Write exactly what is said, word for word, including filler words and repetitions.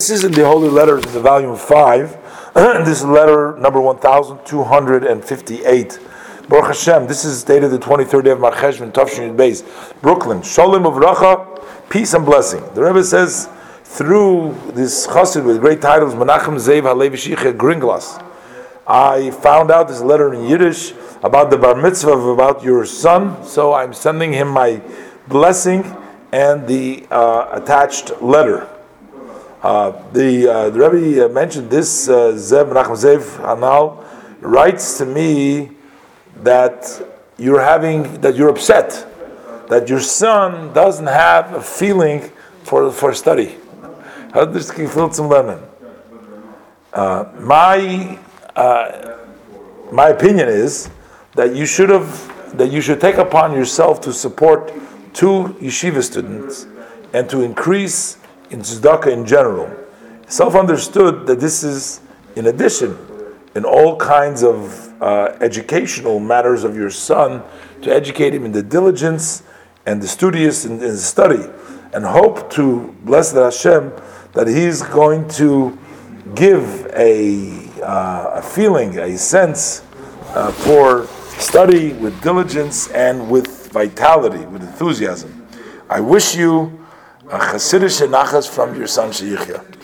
This is in the Holy Letters in the volume five. This is letter number one thousand two hundred fifty-eight. Baruch Hashem, this is dated the twenty-third day of Mar Cheshvan, Tafshin Beis, Brooklyn. Shalom uvracha, peace and blessing. The Rebbe says, through this chassid with great titles, Menachem Zev Halevi Shicha Gringlas, I found out this letter in Yiddish about the bar mitzvah of about your son, so I'm sending him my blessing and the uh, attached letter. Uh, the, uh, the Rebbe uh, mentioned this, uh, Zev Menachem Zev Hanal writes to me that you're having, that you're upset, that your son doesn't have a feeling for for study. How does this feel to learn? Uh My uh, my opinion is that you should have, that you should take upon yourself to support two yeshiva students and to increase in tzedakah in general. Self-understood that this is in addition in all kinds of uh, educational matters of your son, to educate him in the diligence and the studious in, in his study, and hope to, blessed Hashem, that he's going to give a, uh, a feeling, a sense uh, for study with diligence and with vitality, with enthusiasm. I wish you a chasidish nachas from your son Sheyichya.